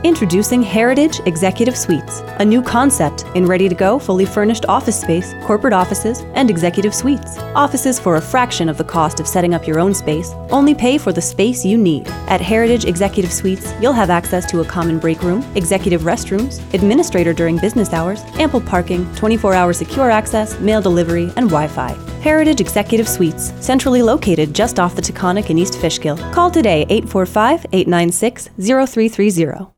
Introducing Heritage Executive Suites, a new concept in ready-to-go, fully furnished office space, corporate offices, and executive suites. Offices for a fraction of the cost of setting up your own space. Only pay for the space you need. At Heritage Executive Suites, you'll have access to a common break room, executive restrooms, administrator during business hours, ample parking, 24-hour secure access, mail delivery, and Wi-Fi. Heritage Executive Suites, centrally located just off the Taconic in East Fishkill. Call today 845-896-0330.